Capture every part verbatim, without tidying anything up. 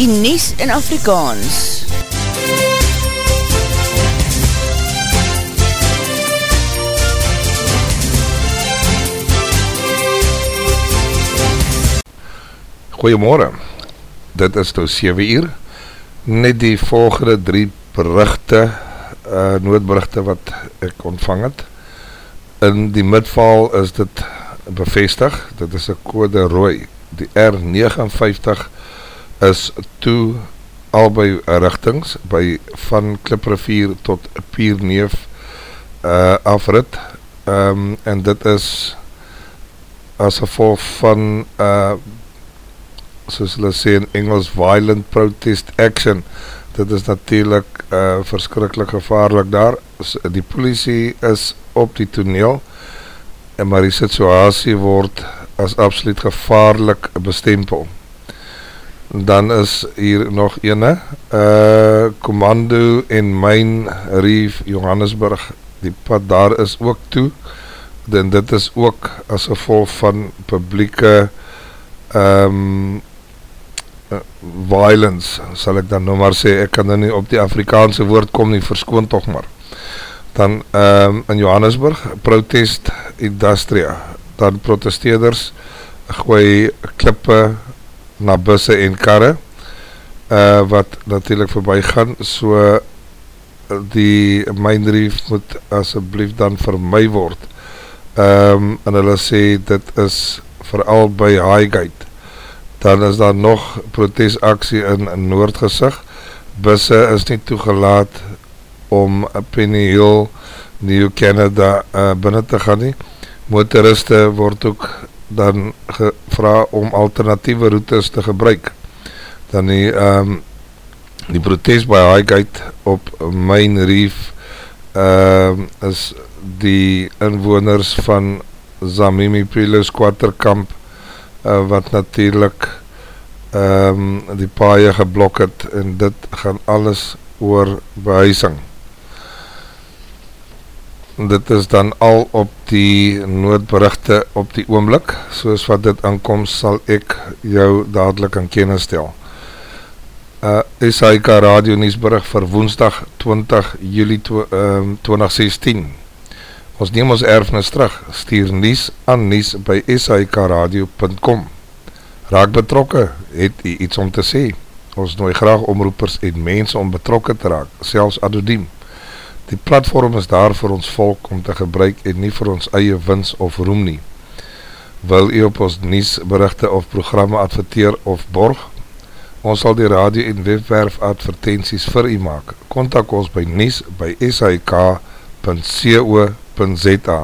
die nuus in Afrikaans. Goeiemorgen, dit is nou sewe uur, net die volgende drie berichte, uh, noodberichte wat ek ontvang het. In die midval is dit bevestig, dit is een kode rooi, die R negenenvyftig is toe albei rigtings, by van Kliprivier tot Pierneef uh, afrit, um, en dit is as gevolg van uh, soos hulle sê in Engels, violent protest action. Dit is natuurlijk uh, verskrikkelijk gevaarlik daar. Die polisie is op die toneel, en maar die situasie word as absoluut gevaarlik bestempel. Dan is hier nog ene, uh, Commando en Myn Reef Johannesburg, die pad daar is ook toe, en dit is ook as gevolg van publieke um, Uh, violence, sal ek dan nou maar sê, ek kan dan nie op die Afrikaanse woord kom nie, verskoon toch maar. Dan um, in Johannesburg, protest industria, dan protesteerders gooi klippe na busse en karre, uh, wat natuurlijk voorbij gaan, so die Myn Reef moet asseblief dan vermy word. Um, en hulle sê, dit is vooral by Highgate. Dan is daar nog protesaksie in, in Noordgesig. Busse is nie toegelaat om Penny Hill, New Canada uh, binnen te gaan nie. Motoriste word ook dan gevra om alternatieve routes te gebruik. Dan die, um, die protest by Highgate op Myn Reef uh, is die inwoners van Zamimi Pilos Quarterkamp Uh, wat natuurlijk um, die paaie geblok het, en dit gaan alles oor behuising. Dit is dan al op die noodberichte op die oomblik, soos wat dit aankoms sal ek jou dadelijk aan kennis stel. Uh, S A I K Radio Nieuwsberig vir woensdag twintig Julie twintig sestien. Ons neem ons erfenis terug, stuur nuus aan nuus by s a i k radio punt com. Raak betrokke, het u iets om te sê. Ons nooi graag omroepers en mense om betrokke te raak, selfs anoniem. Die platform is daar vir ons volk om te gebruik en nie vir ons eie wins of roem nie. Wil u op ons nuusberichte of programme adverteer of borg? Ons sal die radio en webwerf advertenties vir u maak. Kontak ons by nuus by s a i k punt co punt za.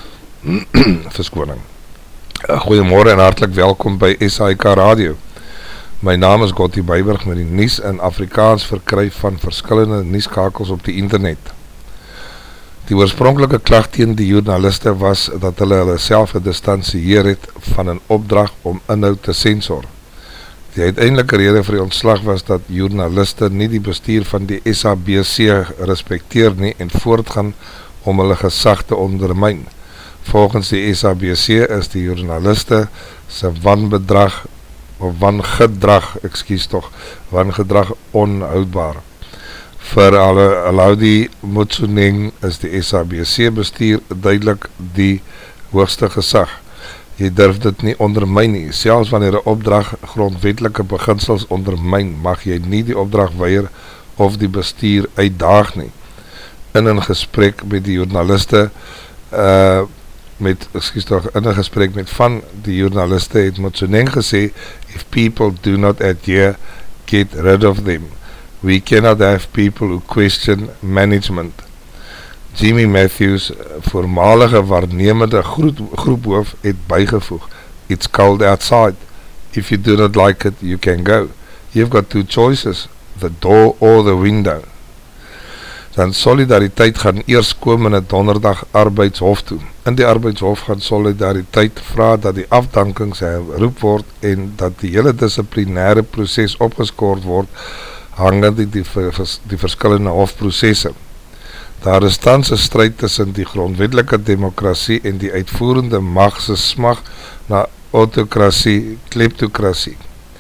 Verskoning. Goeiemorgen en hartelijk welkom by S A I K Radio. My naam is Gottie Beiberg met die nuus in Afrikaans verkry van verskillende nuuskakels op die internet. Die oorspronkelike klag teen die journaliste was dat hulle hulle self gedistansieer het van 'n opdrag om inhoud te sensor. Die uiteindelike rede vir die ontslag was dat journaliste nie die bestuur van die S A B C respekteer nie en voortgaan om hulle gesag te ondermyn. Volgens die S A B C is die journaliste se wanbedrag of wangedrag, ekskuus tog, wangedrag onhoudbaar. Vir Alaudi Motsoeneng is die S A B C bestuur duidelik die hoogste gesag. Jy durf dit nie ondermyn nie, selfs wanneer 'n opdrag grondwetlike beginsels ondermyn, mag jy nie die opdrag weier of die bestuur uitdaag nie. In 'n gesprek met die journaliste uh, met, excuse toch, in 'n gesprek met van die journaliste het Motsoeneng gesê, if people do not adhere, get rid of them. We cannot have people who question management. Jimmy Matthews, voormalige waarnemende groep, groephoof, het bygevoeg, it's cold outside. If you do not like it, you can go. You've got two choices, the door or the window. Dan solidariteit gaan eers komende donderdag arbeidshof toe. In die arbeidshof gaan solidariteit vra dat die afdankings herroep word en dat die hele disciplinêre proses opgeskoord word hangend die, die, die verskillende hofprocesse. Daar is tans 'n stryd tussen die grondwetlike demokrasie en die uitvoerende mag se smag na autokrasie, kleptokrasie.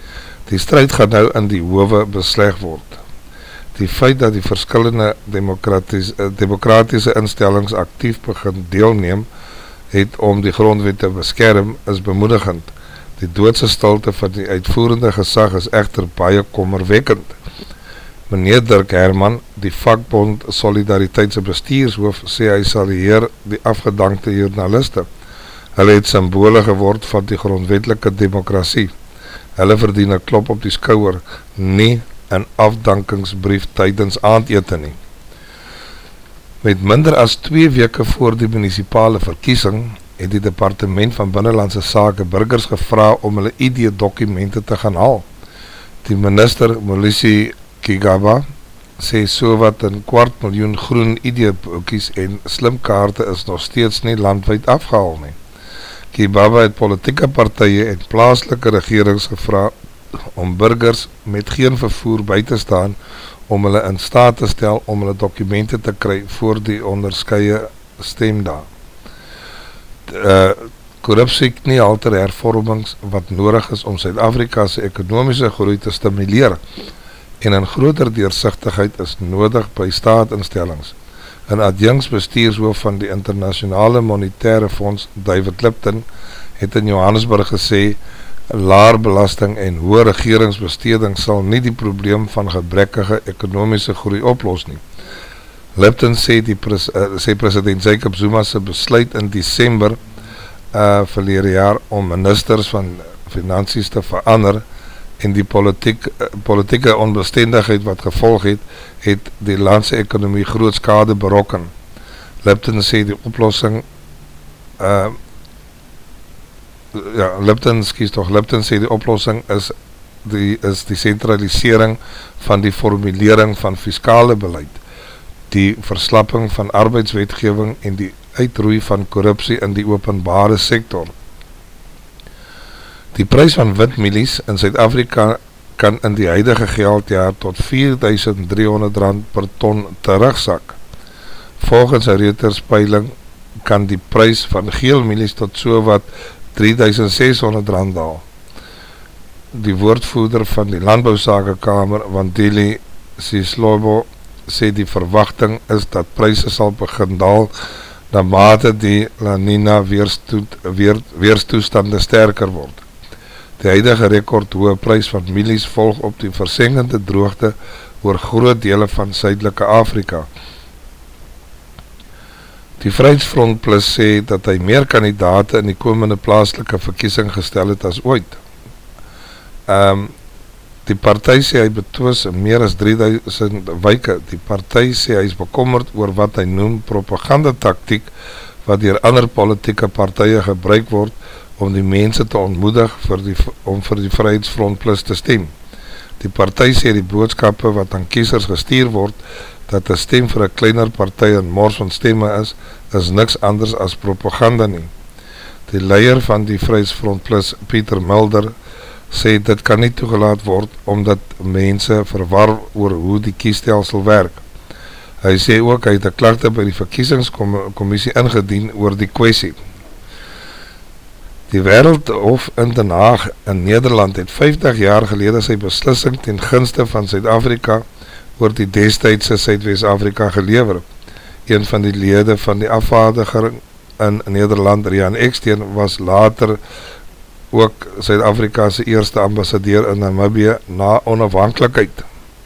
Die stryd gaan nou in die howe besleg word. Die feit dat die verskillende demokraties, demokratiese instellings actief begin deelneem, het om die grondwet te beskerm, is bemoedigend. Die doodse stilte van die uitvoerende gesag is echter baie kommerwekkend. Meneer Dirk Herman, die vakbond Solidariteitse bestuurshoof, sê hy salieer die afgedankte journaliste. Hulle het symbole geword van die grondwetlike demokrasie. Hulle verdien 'n klop op die skouer, nie 'n afdankingsbrief tydens aandete nie. Met minder as twee weke voor die munisipale verkiesing, het die departement van Binnelandse Sake burgers gevra om hulle I D-dokumente te gaan haal. Die minister, Molisi Kigaba, sê so wat een kwart miljoen groen I D-boekies en slimkaarte is nog steeds nie landwyd afgehaal nie. Kigaba het politieke partye en plaaslike regerings gevra om burgers met geen vervoer by te staan om hulle in staat te stel om hulle dokumente te kry voor die onderskeie stemdae. Uh, korrupsie nie alter hervormings wat nodig is om Suid-Afrika's ekonomiese groei te stimuleer en een groter deursigtigheid is nodig by staatinstellings. Een adjunksbestuurshoof van die Internasionale Monetaire Fonds, David Lipton, het in Johannesburg gesê, laer belasting en hoë regeringsbesteding sal nie die probleem van gebrekkige ekonomiese groei oplos nie. Lipton sê, die pres, uh, sê president Jacob Zuma se besluit in Desember uh, verlede jaar om ministers van finansies te verander en die politiek, uh, politieke onbestendigheid wat gevolg het, het die landse ekonomie groot skade berokken. Lipton sê die oplossing uh, ja, Lipton, skies toch, Lipton sê die oplossing is die, is die centralisering van die formulering van fiskale beleid, die verslapping van arbeidswetgewing en die uitroei van korrupsie in die openbare sektor. Die prys van witmielies in Suid-Afrika kan in die huidige geldjaar tot vier duisend driehonderd rand per ton terugsak. Volgens een Reuters peiling kan die prys van geelmielies tot so wat drie duisend seshonderd rand daal. Die woordvoerder van die Landbouwsakekamer, Wandile Sislobo, sê die verwachting is dat pryse sal begin daal na mate die La Nina weer, weerstoestande sterker word. Die huidige rekord hoë prys van mielies volg op die versengende droogte oor groot dele van Suidelike Afrika. Die Vryheidsfront Plus sê dat hy meer kandidate in die komende plaaslike verkiesing gestel het as ooit. Um, die partij sê hy betwis meer as drie duisend wyke. Die partij sê hy is bekommerd oor wat hy noem propagandataktiek wat deur ander politieke partye gebruik word om die mense te ontmoedig vir die, om vir die Vryheidsfront Plus te stem. Die partij sê die boodskappe wat aan kiesers gestuur word, dat een stem vir een kleiner partij en mors van stemme is, is niks anders as propaganda nie. Die leier van die Vryheidsfront Plus, Pieter Mulder, sê dit kan nie toegelaat word, omdat mense verwar oor hoe die kiesstelsel werk. Hy sê ook, hy het een klagte by die verkiesingskommissie ingedien oor die kwessie. Die Wêreldhof in Den Haag in Nederland het vyftig jaar gelede sy beslissing ten gunste van Suid-Afrika oor die destydse Suid-West-Afrika gelewer. Een van die lede van die afvaardiging in Nederland, Rian Eksteen, was later ook Suid-Afrika's eerste ambassadeur in Namibië na onafhanklikheid.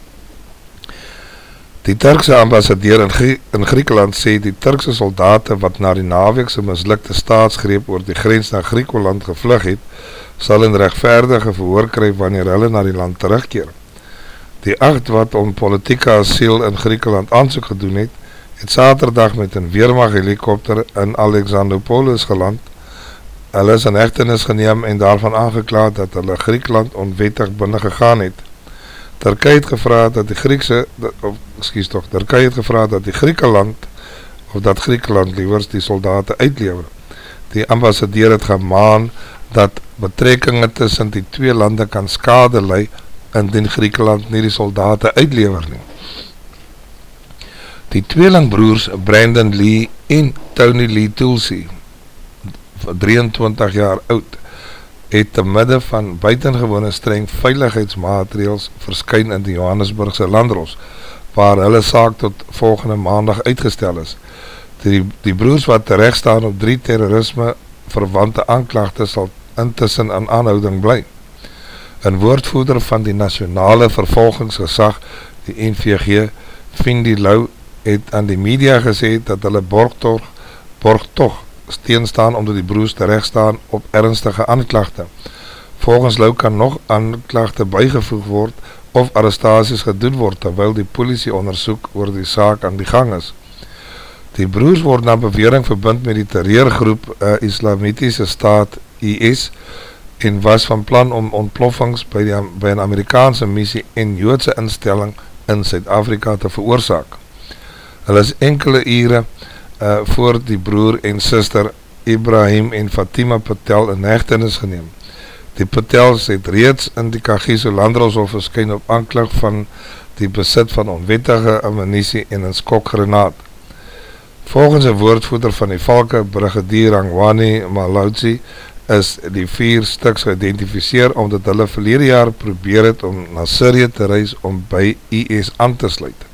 Die Turkse ambassadeur in, Grie in Griekenland sê die Turkse soldate wat na die naweekse mislukte staatsgreep oor die grens na Griekenland gevlug het, sal in rechtvaardige verhoor kry wanneer hulle na die land terugkeer. Die acht wat om politieke asiel in Griekenland aansoek gedoen het, het Saterdag met een Weermacht helikopter in Alexandropolis geland. Hulle is in hegtenis geneem en daarvan aangeklaad dat hulle Griekenland onwettig binnen gegaan het. Turkije het gevra dat die Griekse, of, excuse toch, Turkije het gevra dat die Griekenland, of dat Griekenland liewers die soldaten uitlever. Die ambassadeur het gemaan dat betrekkinge tussen die twee lande kan skade lei, indien Griekenland nie die soldaten uitlever nie. Die tweelingbroers Brandon Lee en Tony Lee Tulsi, drieëntwintig jaar oud, het te midde van buitengewone streng veiligheidsmaatreëls verskyn in die Johannesburgse landros, waar hulle saak tot volgende maandag uitgestel is. Die, die broers wat terecht staan op drie terrorisme verwante aanklagte sal intussen aan aanhouding bly. Een woordvoerder van die nasionale vervolgingsgesag, die N V G, Findy Lou, het aan die media gesê dat hulle borgtog, borgtog steen staan omdat die broers terecht staan op ernstige aanklagte. Volgens Lou kan nog aanklagte bygevoeg word of arrestaties gedoen word, terwyl die polisie ondersoek oor die saak aan die gang is. Die broers word na bewering verbind met die terreurgroep uh, Islamitische Staat I S en was van plan om ontploffings by, die, by een Amerikaanse missie en Joodse instelling in Suid-Afrika te veroorsaak. Hulle is enkele ure uh, voor die broer en sister Ibrahim en Fatima Patel in hegtenis geneem. Die Patels het reeds in die Kagiso Landroshof verskyn op aanklag van die besit van onwettige ammunisie en een skokgranaat. Volgens een woordvoerder van die Valke, Brigadier Rangwani Malautsi, is die vier stuks geïdentificeer omdat hulle verlede jaar probeer het om na Syrië te reis om by I S aan te sluit.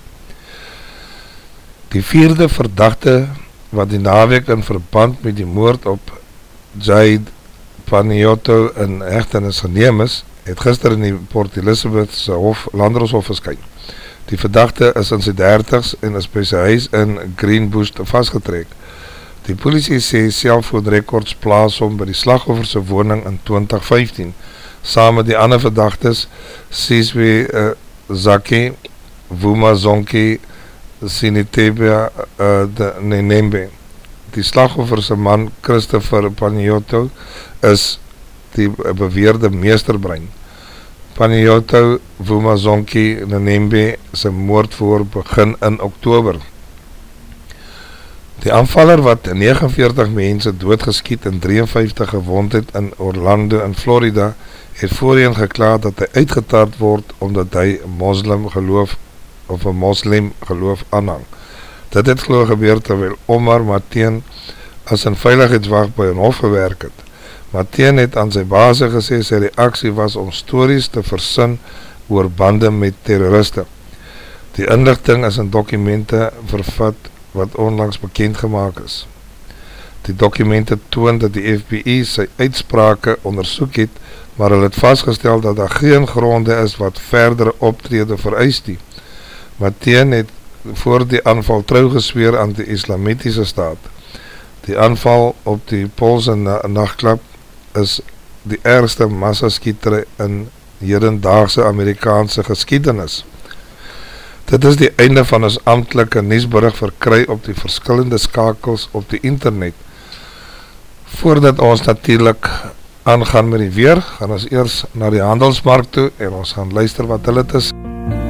Die vierde verdachte wat die naweek in verband met die moord op Jade Panayiotou in hegtenis geneem is, het gister in die Port Elizabethse hof, Landroshof verskyn. Die verdachte is in sy dertigs en is by sy huis in Greenbush vastgetrek. Die polisie sê selfoonrekords plaas om by die slagofferse woning in twintig vyftien, saam met die ander verdachtes Sizwe uh, Zaki, Vuma Zonki, Sinitebia uh, de Nenembe. Die slagofferse man Christopher Panayiotou is die beweerde meesterbrein. Panayiotou Vuma Zonki Nenembe sy moordvoor begin in Oktober. Die aanvaller wat negenenveertig mense doodgeskiet en drieënvyftig gewond het in Orlando in Florida, het voorheen geklaar dat hy uitgetaard word omdat hy moslim geloof of een moslim geloof aanhang. Dit het geloof gebeur terwyl Omar Mateen as een veiligheidswacht by een hof gewerk het. Mateen het aan sy baas gesê sy reaksie was om stories te versin oor bande met terroriste. Die inligting is in dokumente vervat wat onlangs bekend gemaakt is. Die dokumente toon dat die F B I sy uitsprake ondersoek het, maar hulle het vastgestel dat daar geen gronde is wat verdere optrede vereis nie. Mateen het voor die aanval trouw gesweer aan die Islamitische Staat. Die aanval op die Poolse na nachtklub is die ergste massaskietere in hedendaagse Amerikaanse geskiedenis. Dit is die einde van ons amptelike nuusberig verkry op die verskillende skakels op die internet. Voordat ons natuurlijk aangaan met die weer, gaan ons eers na die handelsmarkt toe en ons gaan luister wat hulle het is.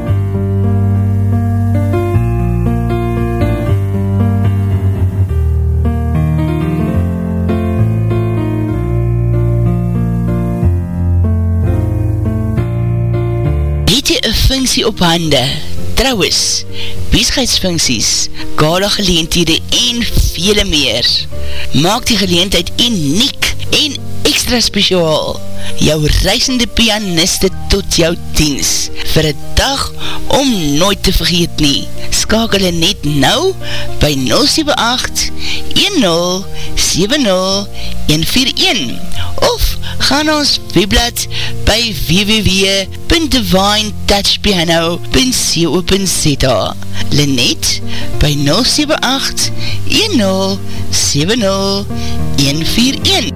Funksie op hande, trouwens, besigheidsfunksies, gala geleenthede en vele meer. Maak die geleentheid uniek en extra speciaal. Jou reisende pianiste tot jou diens, vir een dag om nooit te vergeet nie. Skakel net nou by nul sewe agt, een nul sewe nul, een vier een of ga na ons webblad by w w w punt divine touch piano punt co punt za. Lenet by nul sewe agt, een nul sewe nul, een vier een.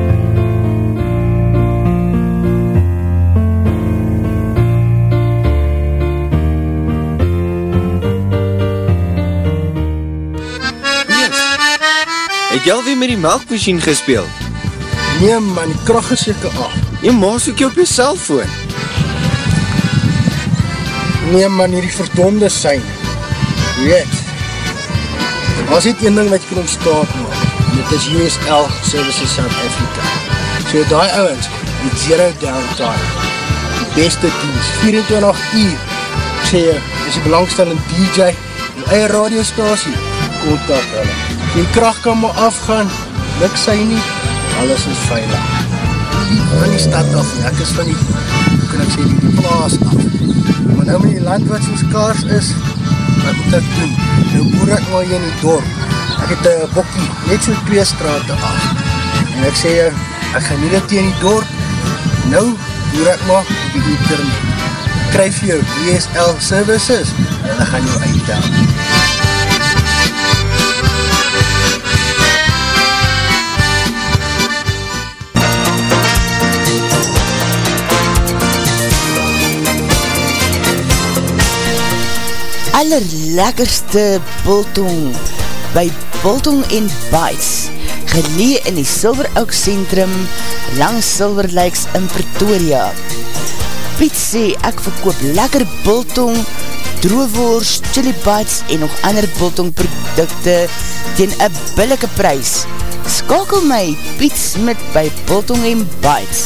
Het jy alweer met die melkmachine gespeel? Nee man, die krag is seker af. Jy maas ook jy op jy cellfoon. Nee man, hierdie verdonde sein. Weet, er was net een ding wat jy kan ontstaan maak. Dit is U S L Services South Africa. So die ouwens, met zero downtime. Die beste dienst, vierentwintig uur. Ek sê jy, is die belangstellende D J, die eie radiostasie, kontak hulle. Die kracht kan maar afgaan, niks sy nie, alles is veilig. nie van die stad af nie, ek is van die, hoe kan ek sê, die, die plaas af. Maar nou met die land wat so skaars is, wat moet ek doen? Nou boer ek maar hier in die dorp. Ek het een bokkie, net so twee strate af. En ek sê, ek gaan nie dit hier in die dorp, nou boer ek maar op die internet. Kryf jou D S L services, en dan gaan jou uitdaan. Allerlekkerste biltong by Biltong en Bites, gelee in die Silver Oak Centrum langs Silver Lakes in Pretoria. Piet sê ek verkoop lekker biltong, droewors, chili bites en nog ander biltong produkte teen 'n billike prys. Skakel my Piet Smit by Biltong en Bites.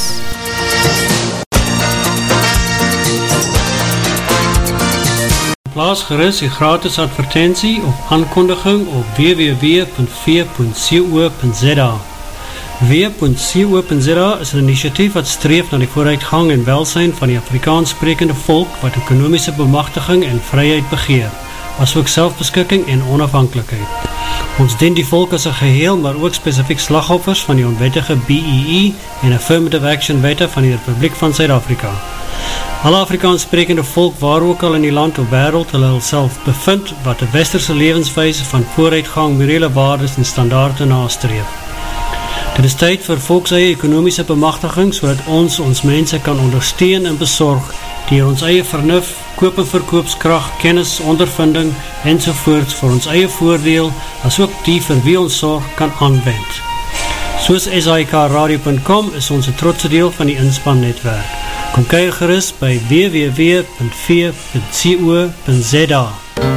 Plaas gerus die gratis advertentie of aankondiging op w w w punt v punt co punt z a. w punt co punt z a is een initiatief wat streef na die vooruitgang en welsyn van die Afrikaans sprekende volk wat ekonomiese bemagtiging en vryheid begeer, asook selfbeskikking en onafhanklikheid. Ons dien die volk as een geheel, maar ook spesifiek slagoffers van die onwettige B E E en Affirmative Action wette van die Republiek van Suid-Afrika. Alle Afrikaans sprekende volk waar ook al in die land of wêreld hulle hulself bevind, wat die westerse lewenswyse van vooruitgang, morele waardes en standaarde nastreef. Dit is tyd vir volkseie ekonomiese bemagtiging, sodat ons ons mense kan ondersteun en besorg, deur ons eie vernuf, koop- en verkoopskrag, kennis, ondervinding ensovoorts vir ons eie voordeel, as ook die vir wie ons sorg kan aanwend. Soos S I K radio punt com is ons 'n trotse deel van die inspannetwerk. Kom kyk gerus by w w w punt v punt co punt z a.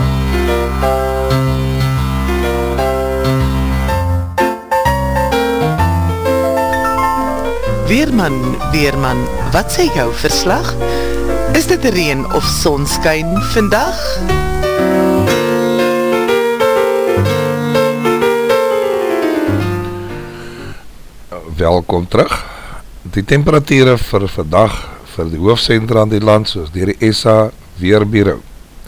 Weerman, Weerman, wat sê jou verslag? Is dit reën of sonskyn vandag? Welkom terug. Die temperatuur vir vandag vir die hoofsentra in die land, soos dier die S A Weerbureau.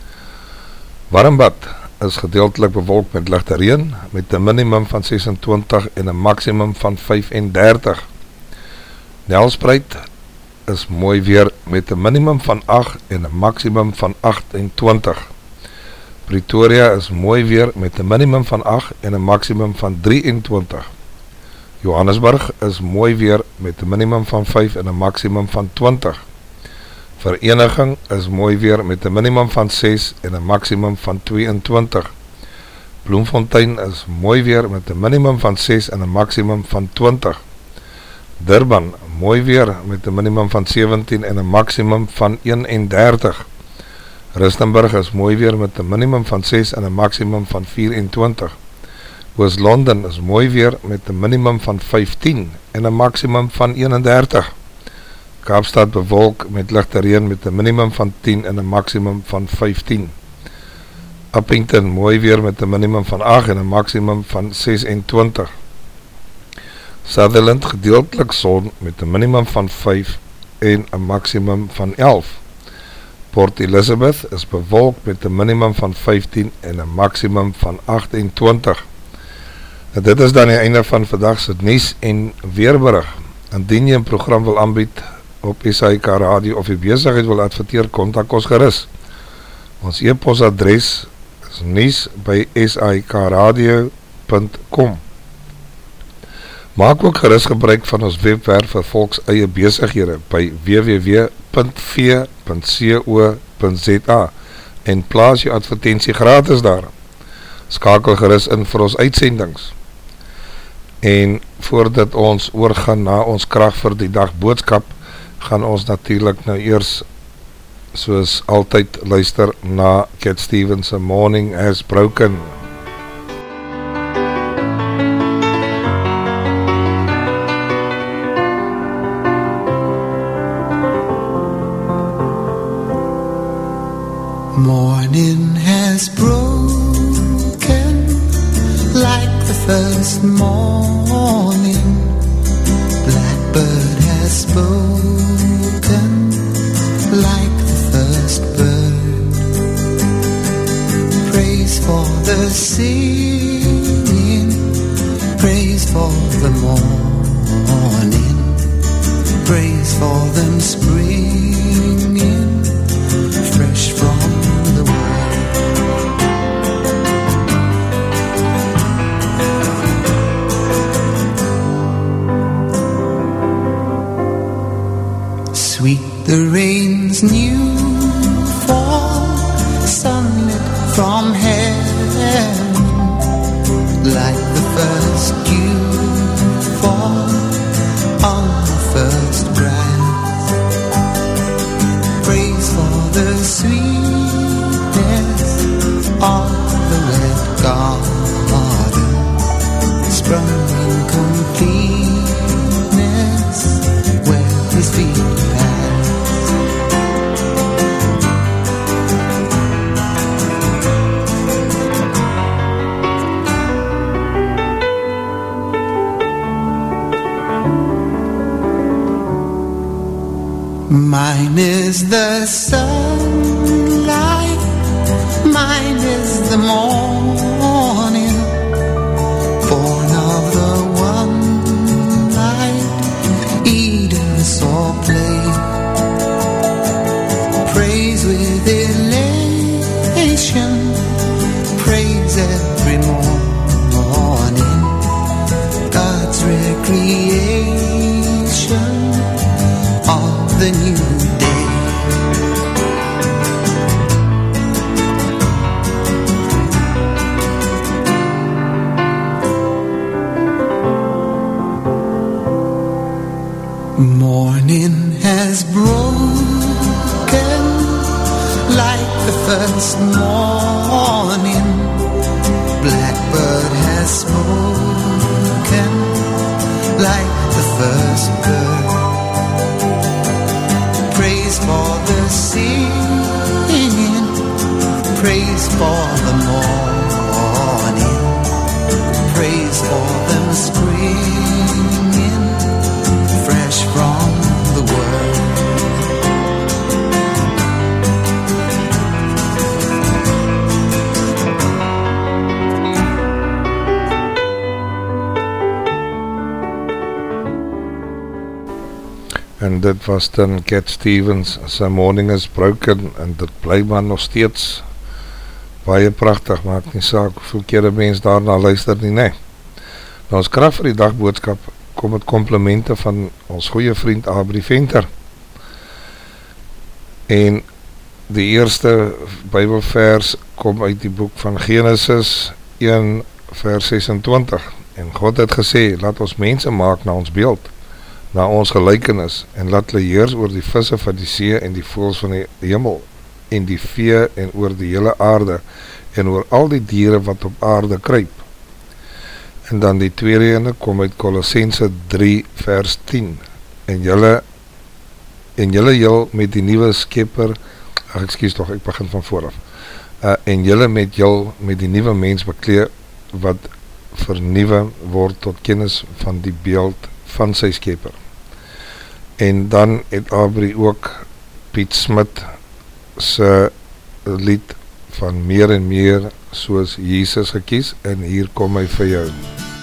Warmbad is gedeeltelik bewolk met ligte reën, met 'n minimum van ses en twintig en 'n maksimum van vyf en dertig. Nelspruit is mooi weer met 'n minimum van agt en 'n maksimum van agt en twintig. Pretoria is mooi weer met 'n minimum van agt en 'n maksimum van drie en twintig. Johannesburg is mooi weer met 'n minimum van vyf en 'n maksimum van twintig. Vereniging is mooi weer met 'n minimum van ses en 'n maksimum van tweeëntwintig. Bloemfontein is mooi weer met 'n minimum van ses en 'n maksimum van twintig. Durban, mooi weer met 'n minimum van sewentien en 'n maksimum van een en dertig. Rustenburg is mooi weer met 'n minimum van ses en 'n maksimum van vier en twintig. Oos-London is mooi weer met 'n minimum van vyftien en 'n maksimum van eenendertig. Kaapstad bewolk met ligte reën met 'n minimum van tien en 'n maksimum van vyftien. Upington mooi weer met 'n minimum van agt en 'n maksimum van ses en twintig. Sutherland gedeeltelik son met 'n minimum van vyf en 'n maksimum van elf. Port Elizabeth is bewolk met 'n minimum van vyftien en 'n maksimum van agtentwintig. En dit is dan die einde van vandag se nuus en weerberig. Indien jy 'n program wil aanbied op S I K radio of jy besigheid wil adverteer, kontak ons gerus. Ons e-posadres is nuus by s i k radio punt com. Maak ook gerus gebruik van ons webwerf vir volks eie besighede by w w w punt v punt co punt z a en plaas jou advertentie gratis daar. Skakel gerus in vir ons uitsendings. En voordat ons oorgaan na ons krag vir die dag boodskap, gaan ons natuurlijk nou eers soos altyd luister na Cat Stevens' Morning Has Broken. Morning has broken like the first morning. Blackbird has spoken like the first bird. Praise for the singing, praise for the morning, praise for them springing fresh from the word. Sweet the rain's new fall, sunlit from heaven, like the first dew fall on the first grass. Praise for the sweetness of the wet garden, sprung in completeness where his feet pass. Mine is the sunlight, mine is the morning, born of the one light Eden saw play. Praise with elation, praise every morning, God's recreation of the new day. Morning has broken like the first morning, blackbird has spoken like the first bird. Praise for the singing, praise for the morning, praise for them springing fresh from the word. En dit was dan Cat Stevens, sy Morning is Broken, en dit bly maar nog steeds baie prachtig, maak nie saak hoeveel kere mens daarna luister nie, nee. Nou ons krag vir die dagboodskap kom met komplimente van ons goeie vriend Abri Venter. En die eerste Bybelvers kom uit die boek van Genesis een vers sesentwintig, en God het gesê, laat ons mense maak na ons beeld, na ons gelykenis, en laat hulle heers oor die visse van die see en die voëls van die hemel, en die vee en oor die hele aarde, en oor al die diere wat op aarde kruip. En dan die tweede ene kom uit Kolossense drie vers tien, en julle en julle jul met die nieuwe skepper, ach, excuse toch, ek begin van vooraf, uh, en julle met jul met die nieuwe mens bekleed, wat vernieuwe word tot kennis van die beeld van sy skepper. En dan het Abri ook Piet Smit sy lied van meer en meer soos Jesus gekies, en hier kom hy vir jou.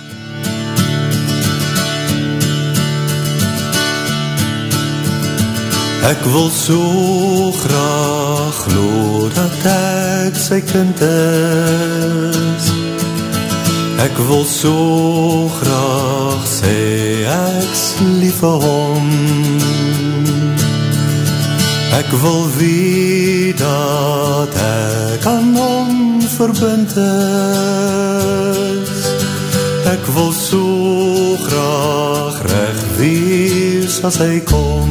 Ek wil so graag glo dat ek sy kind is. Ek wil so graag sê ek's lief vir hom. Ek wil weet dat ek aan hom verbind is. Ek wil so graag reg wees as hy kom.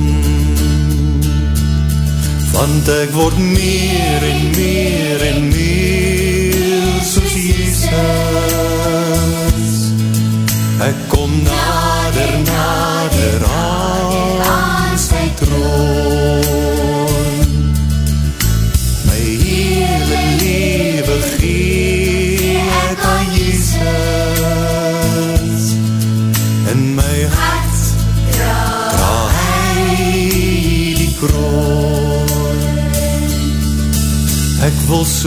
Want ek word meer en meer en meer soos Jesus. Ek kom nader, nader aan sy troon. My hele lewe gee ek aan Jesus. In my hart dra hy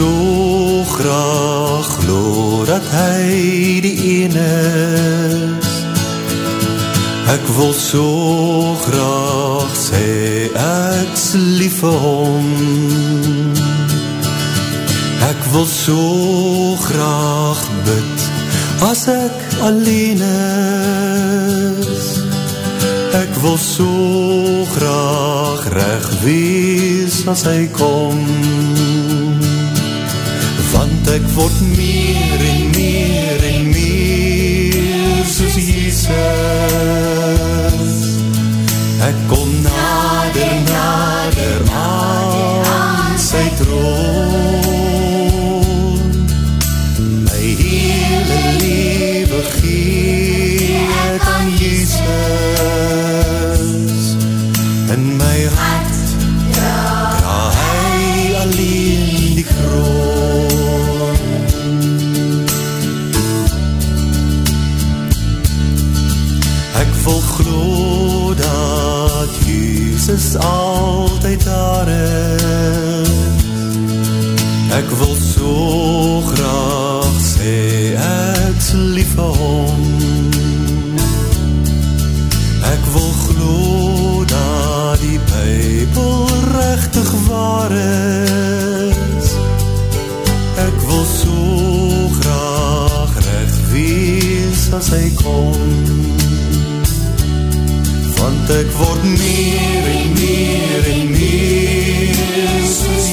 so graag glo dat hy die een is. Ek wil so graag sê ek's lief vir hom. Ek wil so graag bid as ek alleen is. Ek wil so graag reg wees as hy kom. Want ek word meer en meer en meer soos Jesus. Ek kom nader, nader aan sy troon. My hele lewe gee ek aan Jesus. In my hart dra hy alleen die kroon. Ek wil glo dat Jesus altyd daar is. Ek wil so graag sê ek's lief vir hom. Ek wil glo dat die Bybel regtig waar is. Ek wil so graag reg wees as hy kom. Want ek word meer en meer en meer soos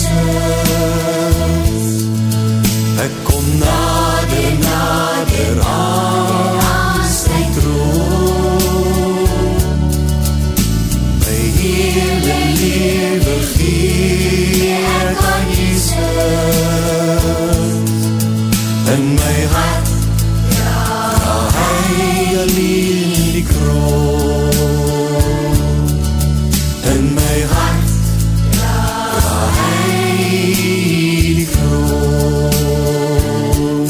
Jesus. Ek kom nader, nader aan sy troon. My hele lewe gee ek aan Jesus. In my hart dra hy alleen die kroon. In my hart dra hy die kroon.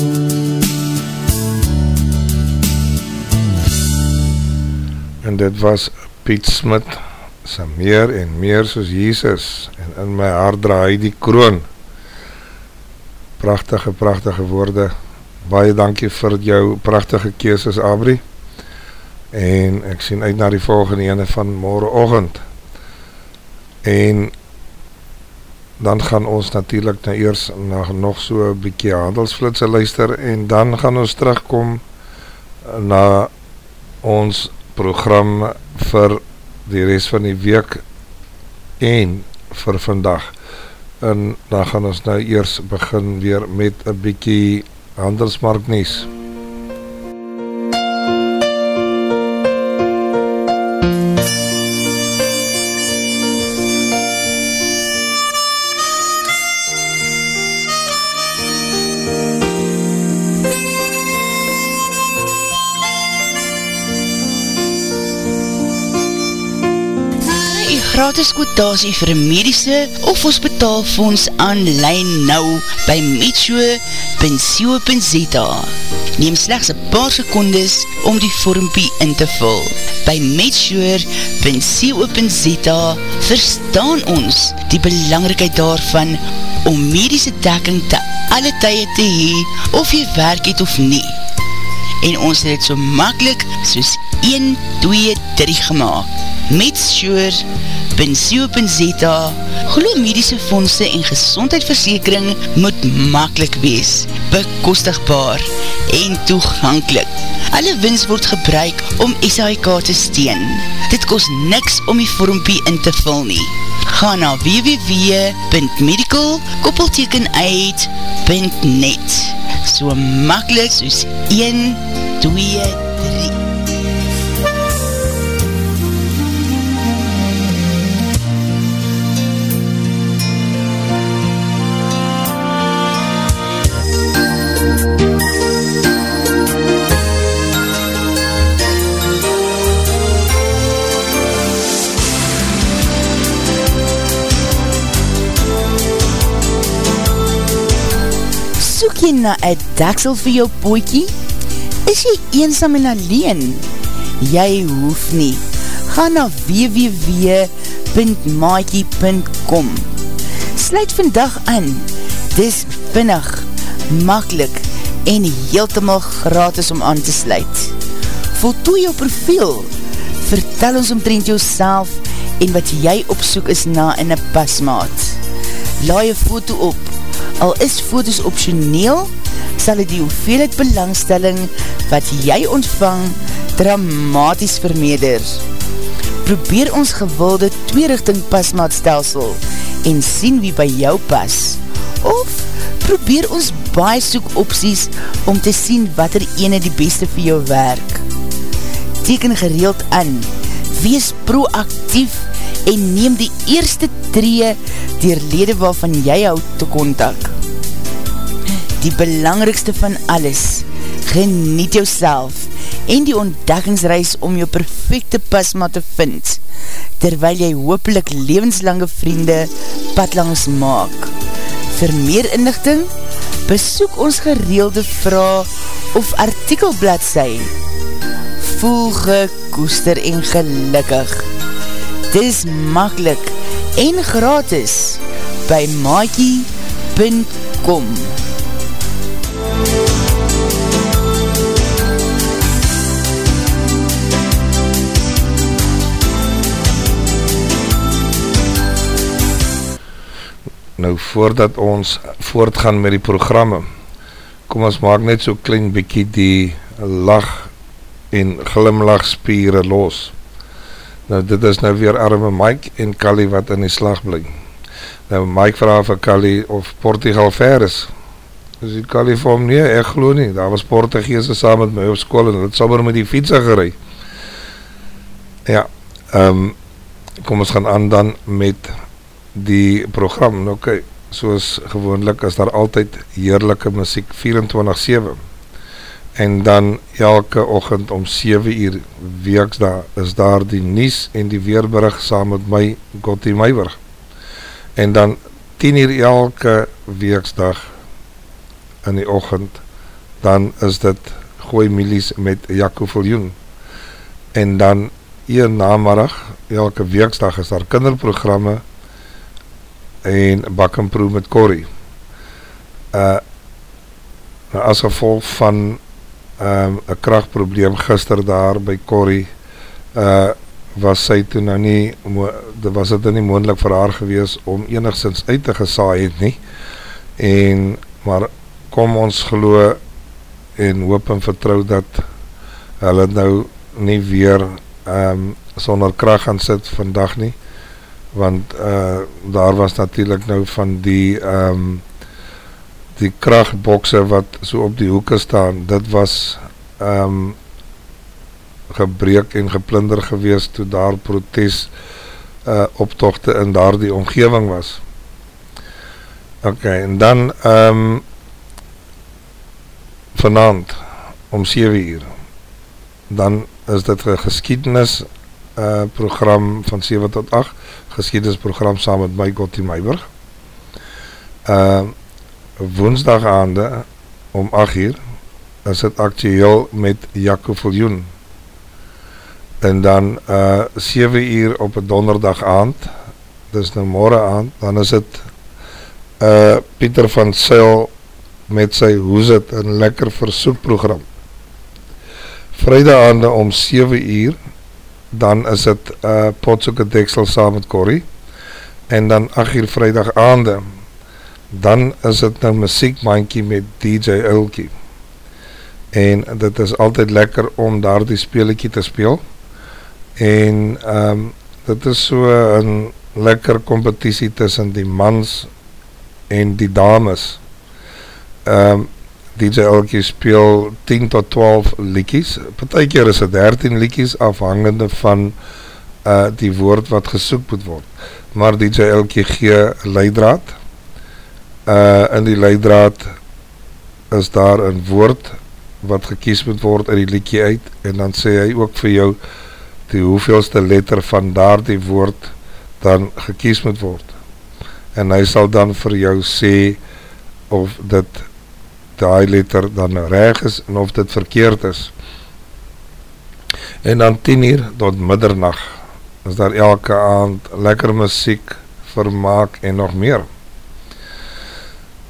En dit was Piet Smit, sy meer en meer soos Jesus, en in my hart dra hy die kroon. Prachtige, prachtige woorde. Baie dankie vir jou prachtige keuses, Abri. En ek sien uit na die volgende ene van morgenoggend. En dan gaan ons natuurlijk nou eers na nog so 'n bietjie handelsflitse luister, en dan gaan ons terugkom na ons program vir die rest van die week en vir vandag. En dan gaan ons nou eers begin weer met 'n bietjie handelsmarknuus. Gratis kwotasie vir 'n mediese of hospitaalfonds aanlyn nou by metsure punt co punt za. Neem slegs 'n paar sekondes om die vormpie in te vul. By metsure punt co punt za verstaan ons die belangrikheid daarvan om mediese dekking te alle tye te hee of jy werk het of nie. En ons het dit so maklik soos een, twee, drie gemaak. Metsure punt co punt za. Glo mediese fondse en gesondheidsversekering moet maklik wees, bekostigbaar en toeganklik. Alle wins word gebruik om S A I K te steun. Dit kos niks om die vormpie in te vul nie. Ga na w w w punt medical koppelteken aid punt net. So maklik soos een, twee, drie. Soek jy na 'n deksel vir jou potjie? Is jy eensaam en alleen? Jy hoef nie. Ga na w w w punt maatjie punt com. Sluit vandag aan Dis vinnig, maklik en heeltemal gratis om aan te sluit. Voltooi jou profiel, vertel ons omtrent jouself en wat jy opsoek is na in 'n pasmaat. Laai 'n foto op, al is foto's opsioneel, sal dit die hoeveelheid belangstelling wat jy ontvang dramaties vermeerder. Probeer ons gewilde twee-rigting pasmaatstelsel en sien wie by jou pas. Of probeer ons baie soek opsies om te sien wat er ene die beste vir jou werk. Teken gereeld aan, wees proactief en neem die eerste tree deur lede waarvan jy hou te kontak. Die belangrikste van alles, geniet jouself en die ontdekkingsreis om jou perfecte pasmaat te vind, terwyl jy hopelik lewenslange vriende padlangs maak. Vir meer inligting, besoek ons gereelde vraag of artikelbladsy. Voel gekoester en gelukkig. Dit is maklik en gratis by maakie punt com. Nou, voordat ons voortgaan met die programme, kom ons maak net so klein bykie die lach en glimlachspiere los. Nou, dit is nou weer arme Mike en Callie wat in die slag bly. Nou, Mike vraag vir Callie of Portugal ver is. Dus die Callie vir hom, nee, ek glo nie. Daar was Portugese saam met my op school en het sommer met die fietsen gerei. Ja, um, kom ons gaan aan dan met die program. Nou, okay, soos gewoonlik is daar altyd heerlijke muziek vierentwintig sewe. En dan elke ochend om sewe uur weeksdag is daar die nuus en die weerberig saam met my, Gottie Meiberg. En dan tien uur elke weeksdag in die ochend, dan is dit Gooi Milies met Jaco Viljoen. En dan een namiddag, elke weeksdag is daar kinderprogramme en Bak en Proe met Corrie. Uh, as gevolg van Um, een krachtprobleem gister daar by Corrie, uh, was sy toe nou nie, was het nie moontlik vir haar gewees om enigszins uit te gesaai het nie, en, maar kom ons glo en hoop en vertrou dat hulle nou nie weer um, sonder kracht gaan sit vandag nie, want uh, daar was natuurlijk nou van die um, die krachtbokse wat so op die hoeke staan, dit was um, gebreek en geplunder gewees toe daar protest uh, optochte in daar die omgeving was. Ok, en dan um, vanavond om sewe uur, dan is dit een geschiedenis uh, program van sewe tot agt, geschiedenisprogram saam met my, Gottie Meiberg. Uh, woensdagaande om agt uur is het actueel met Jaco Viljoen. En dan uh, sewe uur op een donderdag aand, dus nou morgen aand, dan is het uh, Pieter van Zyl met sy Hoes het, een lekker versoekprogram. Vrydaande om sewe uur, dan is het uh, Potsoeke Deksel saam met Corrie, en dan agt uur vrydagaande, dan is het nou muziekmandjie met D J Uilkie. En dit is altyd lekker om daar die speelikie te speel. En um, dit is so een lekker competitie tussen die mans en die dames. Um, D J Uilkie speel tien tot twaalf liedjies. Partykeer is het dertien liedjies afhangende van uh, die woord wat gesoek moet word. Maar D J Uilkie gee leidraad. Uh, in die leidraad is daar een woord wat gekies moet word in die liedjie uit, en dan sê hy ook vir jou die hoeveelste letter van daar die woord dan gekies moet word, en hy sal dan vir jou sê of dit die letter dan reg is en of dit verkeerd is. En dan tien uur tot middernacht is daar elke aand lekker muziek, vermaak en nog meer.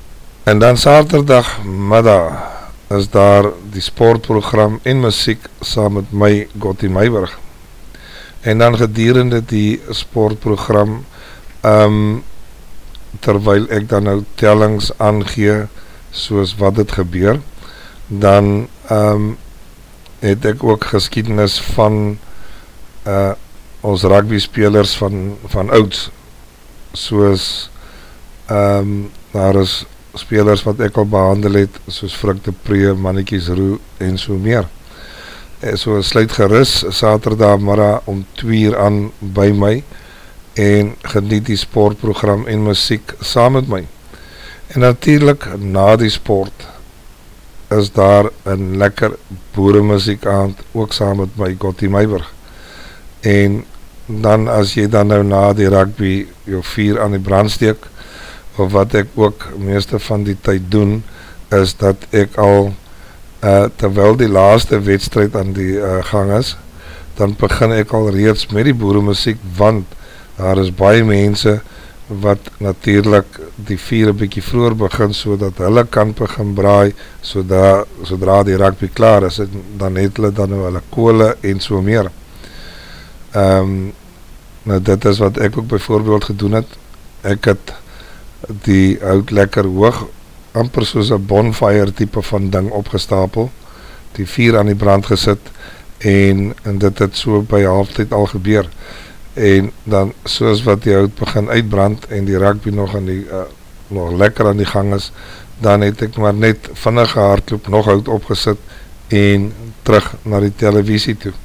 En dan Saterdag middag is daar die sportprogram en musiek saam met my, Gottie Meiburg. En dan gedurende die sportprogram, um, terwyl ek dan nou tellings aangee, soos wat het gebeur, dan um, het ek ook geskiedenis van uh, ons rugby spelers van, van ouds, soos um, daar is spelers wat ek al behandel het, soos Frik de Pree, Mannetjies Roe en so meer. En so sluit gerus Saterdag middag om twee uur aan by my en geniet die sportprogram en musiek saam met my. En natuurlijk na die sport is daar een lekker boeremuziek aand, ook saam met my, Gottie Meiburg. En dan as jy dan nou na die rugby jou vier aan die brand steek, of wat ek ook meeste van die tyd doen, is dat ek al, uh, terwyl die laaste wedstrijd aan die uh, gang is, dan begin ek al reeds met die boeremuziek, want daar is baie mense wat natuurlijk die vier een bykie vroeger begin, so dat hulle kan begin braai, sodra, sodra die rugby klaar is, en dan het hulle dan nou hulle kole en so meer. Um, nou dit is wat ek ook byvoorbeeld gedoen het. Ek het die hout lekker hoog, amper soos een bonfire type van ding opgestapel, die vier aan die brand gesit, en, en dit het so by halftyd al gebeur. En dan soos wat die hout begin uitbrand en die rugby nog, aan die, uh, nog lekker aan die gang is, dan het ek maar net vinnige hardloop nog hout opgesit en terug na die televisie toe.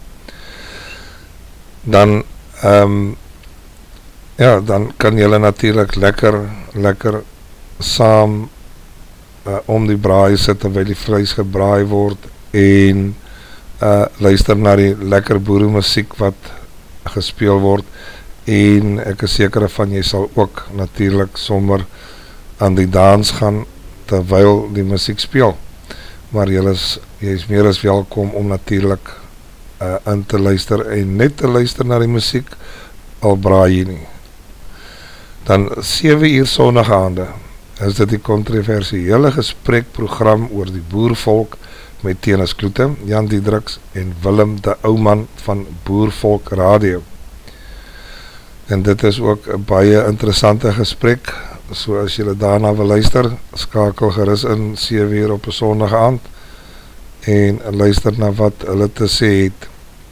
Dan um, ja, dan kan jylle natuurlijk lekker lekker saam uh, om die braai sit terwyl die vleis gebraai word en uh, luister na die lekker boeremuziek wat gespeel word, en ek is sekere van jy sal ook natuurlijk sommer aan die dans gaan terwyl die muziek speel, maar jy is, jy is meer as welkom om natuurlijk uh, in te luister en net te luister na die muziek, al braai jy nie. Dan sewe uur sondegaande is dit die kontroversiële gesprekprogram oor die boervolk met Tenis Kloete, Jan Diedriks en Willem de Ouman van Boervolk Radio. En dit is ook een baie interessante gesprek, so as jylle daarna wil luister, skakel gerus in sewe uur op een sondige aand en luister na wat hulle te sê het.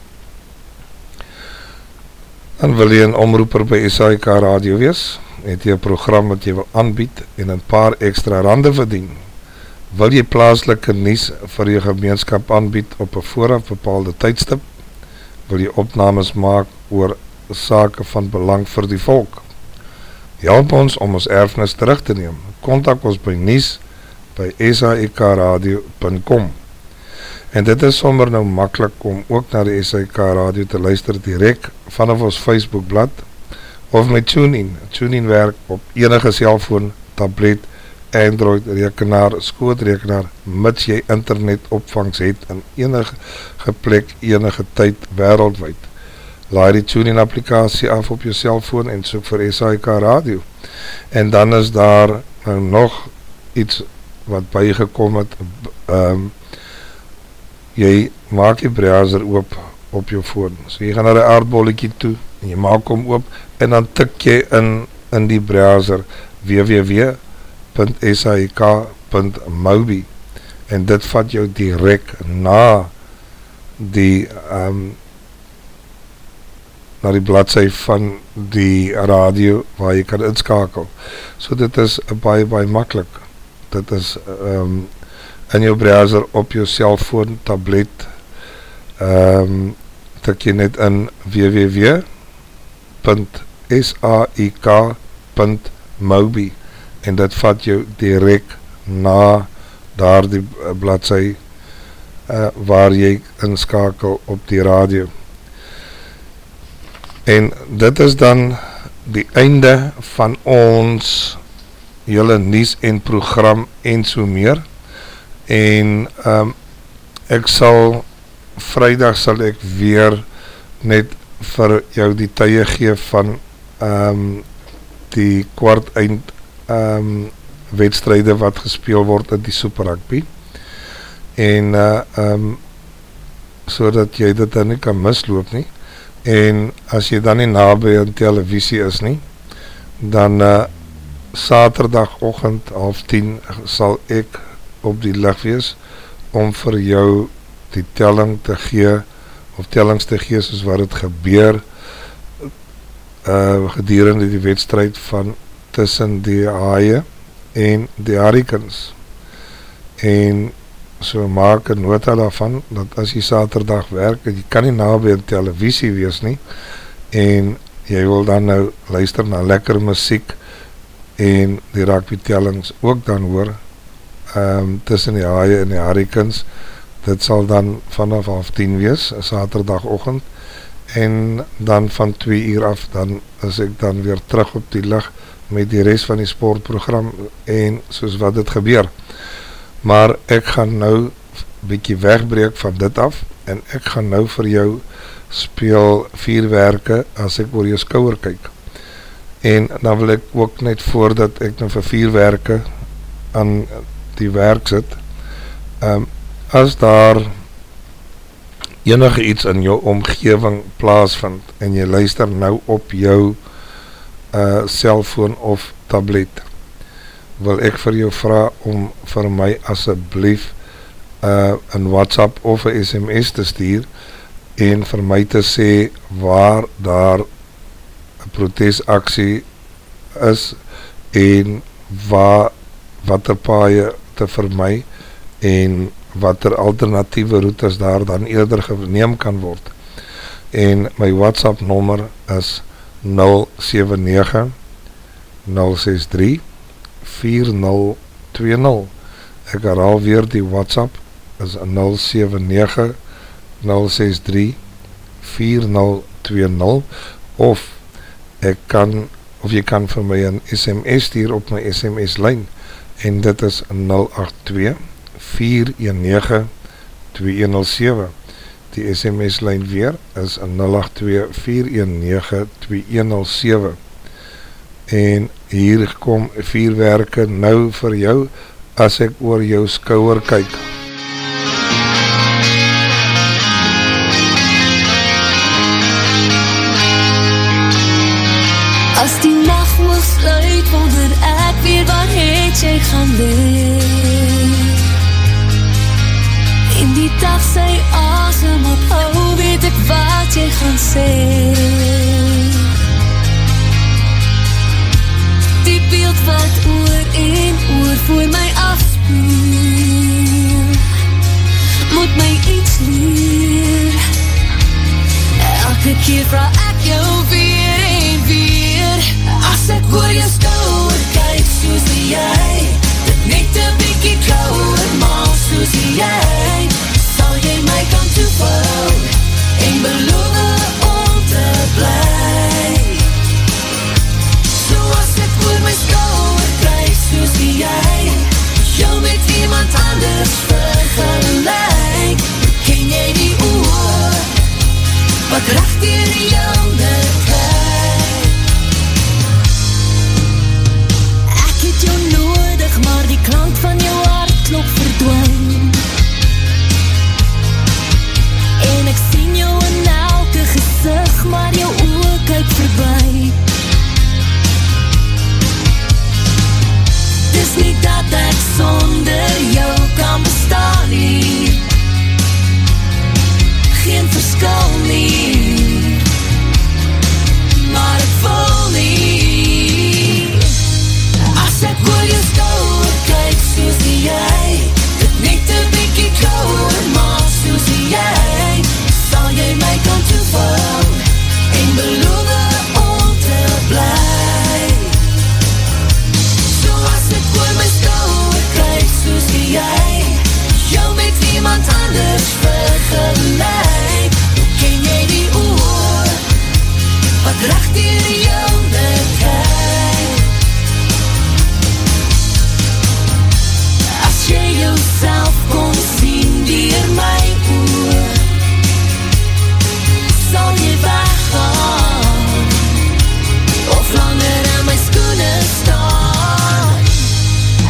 Dan wil jy een omroeper by S A I K Radio wees, het jy een program wat jy wil aanbied en een paar extra rande verdien. Wil jy plaaslike nuus vir jou gemeenskap aanbied op een vooraf bepaalde tydstip? Wil jy opnames maak oor sake van belang vir die volk? Help ons om ons erfenis terug te neem. Kontak ons by nuus by S A I K radio punt com. En dit is sommer nou makkelijk om ook na die S A I K Radio te luister direct vanaf ons Facebookblad of met TuneIn. TuneIn werk op enige cellfoon, tablet, Android rekenaar, skootrekenaar, mits jy internet opvangs het in enige plek, enige tyd, wereldwijd. Laai die TuneIn applikasie af op jou cellfoon en soek vir S A I K Radio. En dan is daar nou nog iets wat bygekom het, um, jy maak die browser oop op jou phone. So jy gaan na die aardbolletjie toe, en jy maak hom oop, en dan tik jy in, in die browser w w w punt s a i k punt mobi, en dit vat jou direct na die um, na die bladsy van die radio waar jy kan inskakel. So dit is baie baie makkelijk. Dit is um, in jou browser op jou cellfoon, tablet, um, tik jy net in w w w punt s a i k punt mobi, en dit vat jou direct na daar die bladsy uh, waar jy inskakel op die radio. En dit is dan die einde van ons hele nuus en program en so meer. En um, ek sal, vrydag sal ek weer net vir jou die tye gee van um, die kwart eind um, wedstryde wat gespeel word in die Super Rugby, en uh, um, so dat jy dit dan nie kan misloop nie, en as jy dan nie naby aan televisie is nie, dan uh, Saterdagoggend half tien sal ek op die lig wees om vir jou die telling te gee, of tellings te gee soos wat het gebeur uh, gedurende die wedstryd van tussen die Haie en die Hurricanes. En so maak een nota daarvan, dat as jy Saterdag werk, jy kan nie naby in televisie wees nie, en jy wil dan nou luister na lekker musiek, en die rugby tellings ook dan hoor, um, tussen die Haie en die Hurricanes. Dit sal dan vanaf half tien wees, Saterdagoggend, en dan van twee uur af, dan is ek dan weer terug op die lig met die rest van die sportprogram, en soos wat dit gebeur. Maar ek gaan nou bykie wegbreek van dit af, en ek gaan nou vir jou speel vuurwerke as ek oor jou skouer kyk. En dan wil ek ook net voordat ek nou vir vuurwerke aan die werk sit, um, as daar enige iets in jou omgewing plaasvind, en jy luister nou op jou uh, cellfoon of tablet, wil ek vir jou vraag om vir my asseblief uh, een WhatsApp of een S M S te stuur, en vir my te sê waar daar een protesaksie is, en waar, wat er paaie te vermy, en wat er alternatieve routes daar dan eerder geneem kan word. En my WhatsApp nommer is nul sewe nege nul ses drie vier nul twee nul. Ek herhaal weer die WhatsApp is nul sewe nege nul ses drie vier nul twee nul, of ek kan, of jy kan vir my een S M S stuur op my S M S lyn, en dit is nul agt twee vier een nege twee een nul sewe. Die S M S lyn weer is nul agt twee vier een nege twee een nul sewe. En hier kom vuurwerke nou vir jou as ek oor jou skouer kyk. As die nacht mag sluit, wonder ek weer waar het jy gaan leef. In die dag sy asem ophou, weet ek wat jy gaan sê. Die beeld wat oor en oor voor my afspoel, moet my iets leer. Elke keer vraag ek jou weer en weer, as ek oor jou skouer kyk soos die jy, dit net een bykie kouer maal soos die jy, sal jy my kan toevou en beloof om te bly. So as ek oor my skouer kyk soos die jy, jou met iemand anders vergelyk, ken jy die oor wat recht hier jou net kyk. Ek het jou nodig, maar die klank van jou hartklop verdwijn, en ek sien jou in elke gezicht, maar jou oor kyk verby. Dis nie dat ek sonder jou kan bestaan nie, geen verskil nie, maar ek voel nie. As ek oor jou skouer kyk soos die jy, dit net een bykie kouer maal soos die jy, sal jy my kan toevou en beloof om te bly. So as ek oor my skouer kyk soos die jy, jou met iemand anders vergelyk, ken jy die oor wat recht hier jou net kyk. As jy jouself kon sien dier my oor, sal jy weggaan of langer in my skoene staan.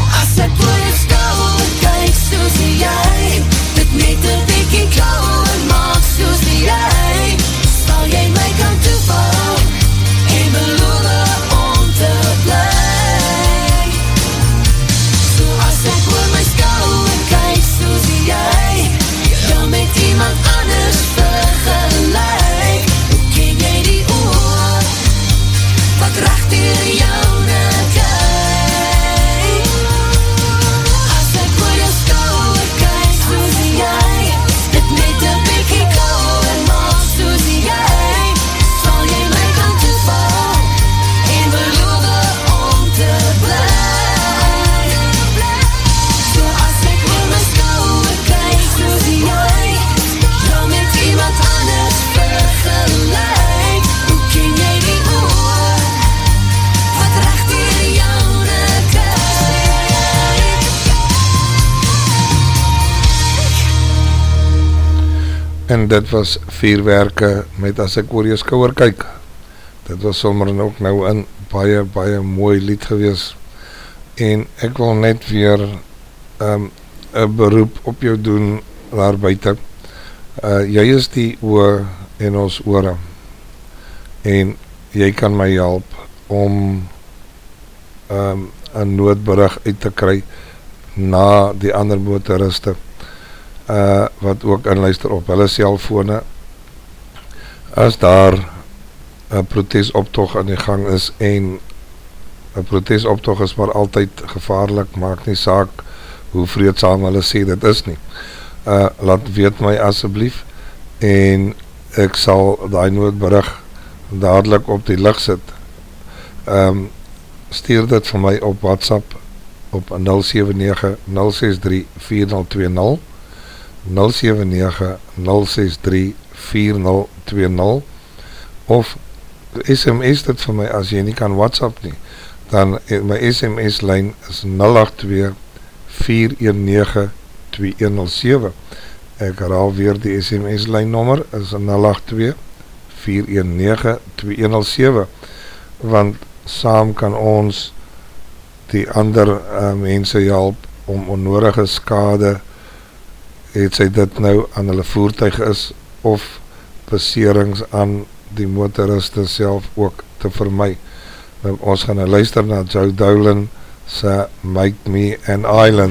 en dit was vuurwerke met as ek oor jou skouer kyk. Dit was sommer ook nou een baie, baie mooi lied gewees. En ek wil net weer um, een beroep op jou doen daar buiten. Uh, jy is die oor en ons oore. En jy kan my help om um, een noodberig uit te kry na die ander motoriste uh, wat ook inluister op hulle selfone. As daar een protesoptog aan die gang is en een protesoptog is maar altyd gevaarlik, maak nie saak hoe vreedsaam hulle sê dit is nie. Uh, laat weet my asseblief en ek sal die noodberig dadelijk op die lig sit. Um, stuur dit vir my op WhatsApp op nul sewe nege nul ses drie vier nul twee nul nul sewe nege nul ses drie vier nul twee nul of S M S dit vir my as jy nie kan WhatsApp nie, dan my S M S lyn is nul agt twee vier een nege twee een nul sewe. Ek herhaal weer die S M S lyn nommer is nul agt twee vier een nege twee een nul sewe, want saam kan ons die ander uh, mense help om onnodige skade, het sy dit nou aan hulle voertuig is, of beserings aan die motoriste self ook te vermy. Nou, ons gaan nou luister na Joe Dowling se Make Me an Island.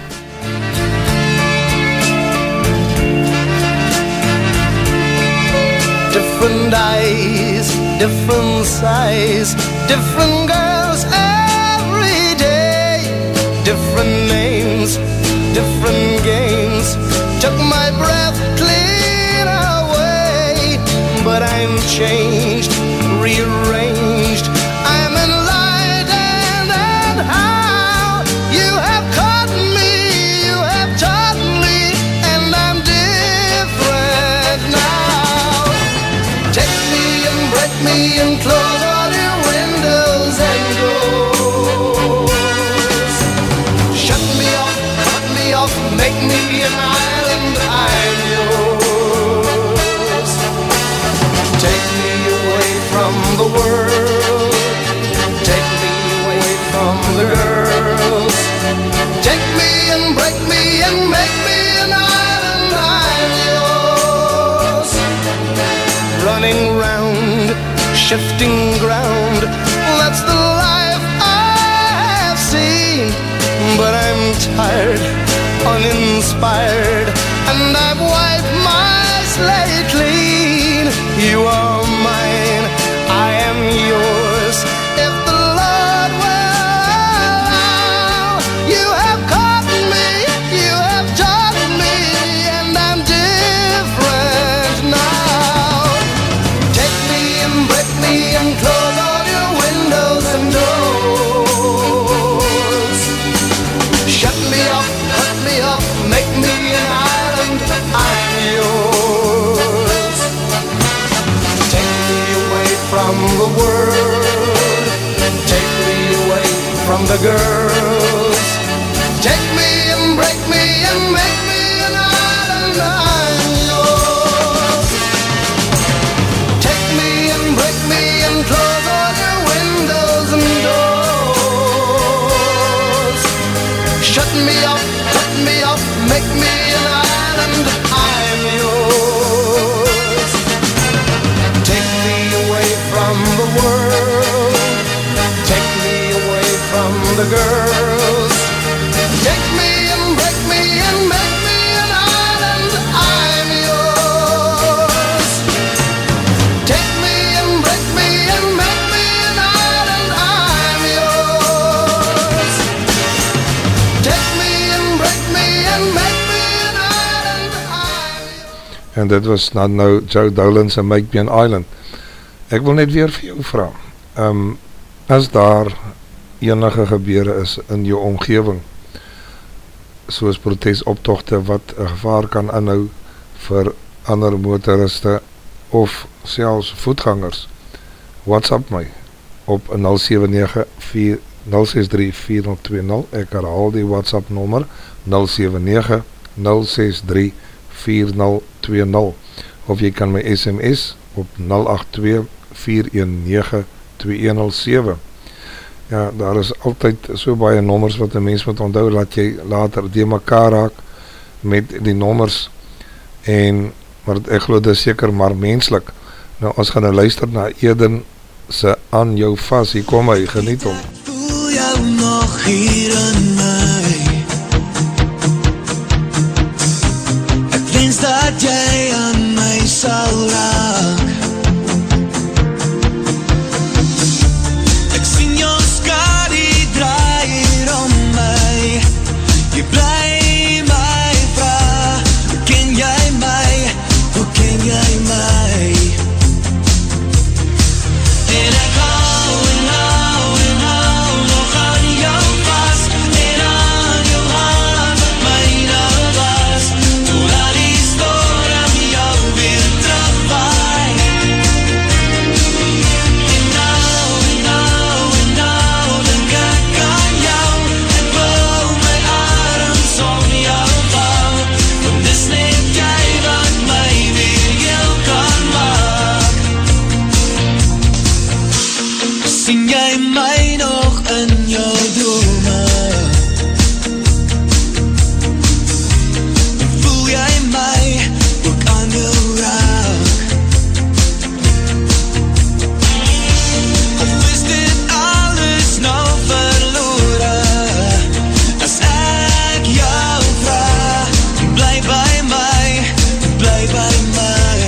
Different eyes, different size, different girls every day, different names, different games, took my breath clean away, but I'm changed, rearranged, I'm enlightened and how you have caught me, you have taught me, and I'm different now. Take me and break me and close all your windows and doors. Shut me off, cut me off, make me an island, I'm yours. Take me away from the world, take me away from the girls. Take me and break me and make me an island, I'm yours. Running round, shifting ground, that's the life I have seen. But I'm tired, uninspired, and I've wiped my slate clean. You are mine, I am yours, if the Lord will allow. You have caught me, you have taught me, and I'm different now. Take me and break me and close all your windows and doors. Shut me off, cut me off, make me an island, I'm yours. Take me away from the world, take me away from the girls. Take me and break me and make me an island, I'm yours. Take me and break me and close all your windows and doors. Shut me off, cut me off, make me an island, I'm yours. Take me away from the world, take me away from the girls. Take me and break me and make me an island, I'm yours. Take me and break me and make me an island, I'm yours. Take me and break me and make me an island, I'm yours. En dit was nou, nou Joe Dowling se Make Me an Island. Ek wil net weer vir jou vraag, um, as daar enige gebeure is in jou omgewing, soos protesoptogte wat een gevaar kan inhou vir ander motoriste of selfs voetgangers, WhatsApp my op nul sewe nege nul ses drie vier nul twee nul. Ek herhaal die WhatsApp nommer nul sewe nege nul ses drie vier nul twee nul, of jy kan my S M S op nul agt twee vier een nege twee een nul sewe. Ja, daar is altyd so baie nommers wat 'n mens moet onthou, laat jy later die mekaar raak met die nommers, en, maar ek glo dit is seker maar menslik. Nou, ons gaan nou luister na Eden se Aan Jou Vas, hier kom hy, geniet hom. Voel jou nog hier in my, ek wens dat jy aan my sal raak. Ek sien jou skadu draai hier om my, jy bly my vra, hoe ken jy my, hoe ken jy my? En ek hou en hou en hou nog aan jou vas, en aan jou hart wat myne was, totdat die storm jou weer terugwaai. En nou, en nou, en nou, dink ek aan jou, ek wou my arms om jou vou, want dis net jy wat my weer heel kan maak. Sien jy my nog in jou drome? Voel jy my ook aan jou raak? Of is dit alles nou verlore? As ek jou vra, bly by my, bly by my.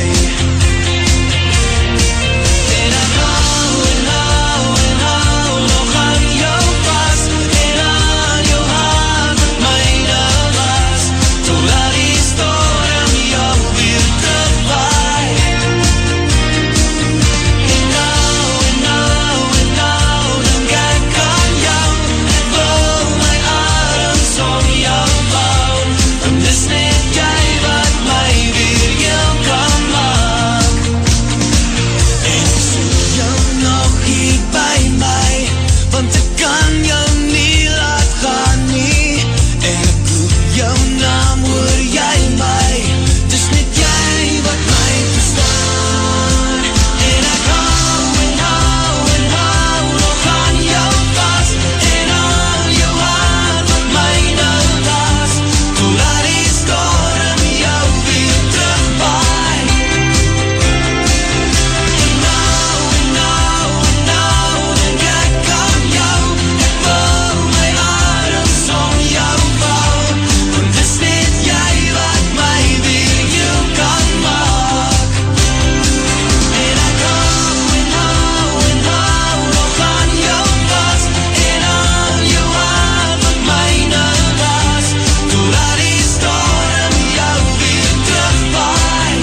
En ek hou en hou en hou nog aan jou vas, en aan jou hart wat myne was, totdat die storm jou weer terugwaai. En nou, en nou, en nou, dink ek aan jou, ek wou my arms om jou vou, want dis net jy wat my weer heel kan maak. En ek soek jou nog hier by my, want ek kan jou nie laat gaan nie, en ek roep jou naam, hoor jy my, dis net jy wat my verstaan. En ek hou en hou en hou nog aan jou vas, en aan jou hart wat myne was, totdat die storm jou weer terugwaai. En nou, en nou, en nou, dink ek aan jou, ek wou my arms om jou vou, want dis net jy wat my weer heel kan maak. En ek hou en hou en hou nog aan jou vas, en aan jou hart wat myne was, totdat die storm jou weer terugwaai.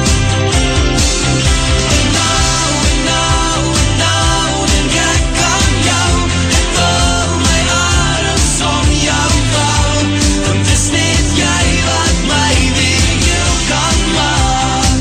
En nou, en nou, en nou, dink ek aan jou, ek wou my arms om jou vou, want dis net jy wat my weer heel kan maak.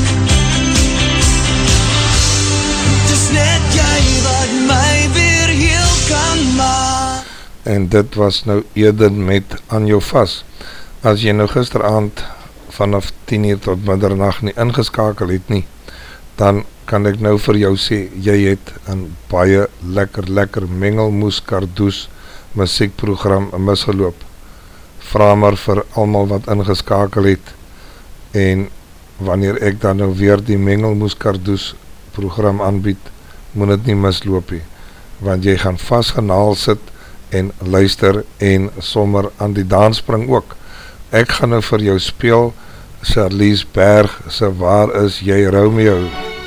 Dis net jy wat my weer heel kan maak. En dit was nou Eden met Aan Jou Vas. As jy nou gisteravond vanaf tien uur tot middernag nie ingeskakel het nie, dan kan ek nou vir jou sê, jy het een baie lekker, lekker mengelmoes kardoes muziekprogram misgeloop. Vra maar vir almal wat ingeskakel het, en wanneer ek dan nou weer die mengelmoes kardoes program aanbied, moet het nie misloop nie, want jy gaan vastgenaal sit en luister en sommer aan die dans spring ook. Ek gaan nou vir jou speel Charlize Berg se Waar Is Jy Romeo?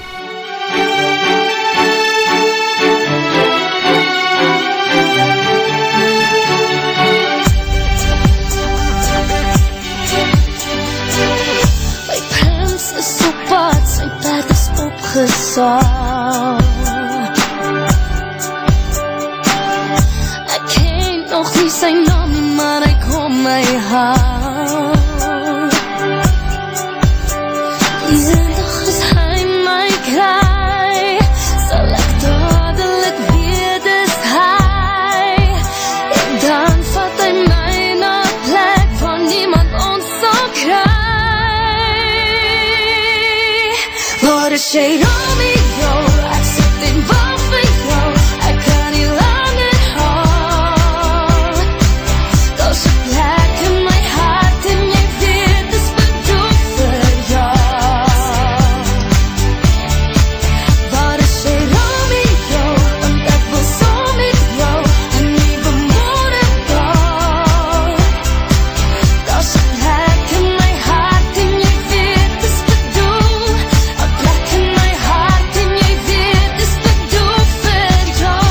My prins is op pad, sy bed is opgesaal. Ek ken nog nie sy naam nie, maar hy kom my haal. Eendag as hy my kry, sal ek dadelijk weet is hy, en dan vat hy my na plek van niemand ons sal kry. jy Romeo, ek sit en wag vir jou, ek kan nie langer hou. Daar's 'n plek in my hart en jy weet dis bedoel vir jou. Waar is jy Romeo, want ek wil saam met jou 'n nuwe môre bou. Daar's 'n plek in my hart en jy weet dis bedoel, 'n plek in my hart en jy weet dis bedoel vir jou.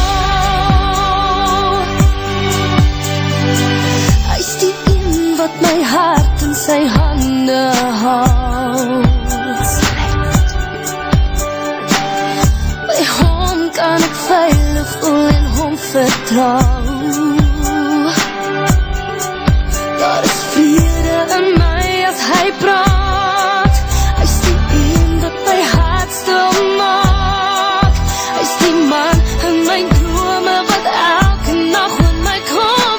Hy is die een wat my hart in sy hande hou. By hom kan ek veilig voel en hom vertrou. Daar is vrede in my as hy praat. Hy is die een wat my hart stil maak. Hy is die man in my drome wat elke nacht met my kom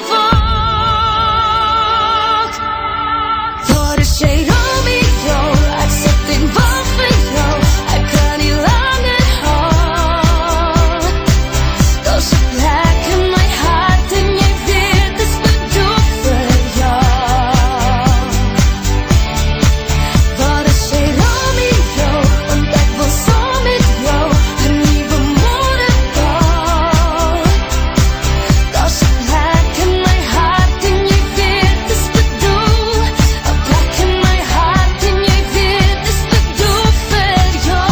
waak. Waar is jy Romeo, ek sit en wag vir jou, ek kan nie langer hou. Daar's 'n plek in my hart en jy weet dis bedoel vir jou. Waar is jy Romeo, want ek wil saam met jou 'n nuwe môre bou. Daar's 'n plek in my hart en jy weet dis bedoel, 'n plek in my hart en jy weet dis bedoel vir jou.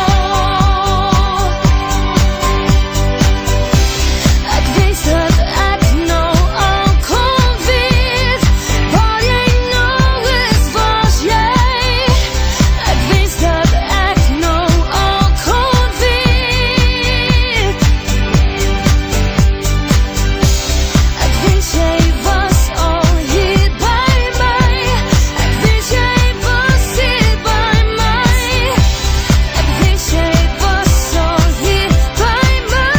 Ek wens dat ek nou al kon weet, waar jy nou is, was jy. Ek wens dat ek nou al kon weet. Ek wens jy was al hier by my. Ek wens jy was hier by my. Ek wens jy was al hier by my.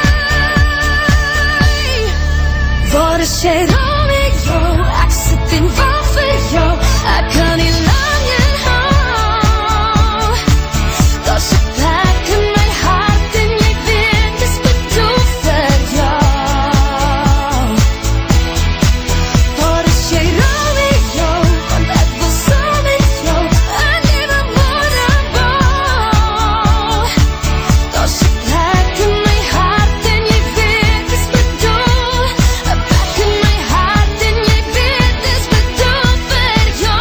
Waar is jy Romeo, ek sit en wag vir jou, ek kan nie langer hou. Daar's 'n plek in my hart en jy weet dis bedoel vir jou. Waar is jy Romeo, want ek wil saam met jou 'n nuwe môre bou. Daar's 'n plek in my hart en jy weet dis bedoel, 'n plek in my hart en jy weet dis bedoel vir jou.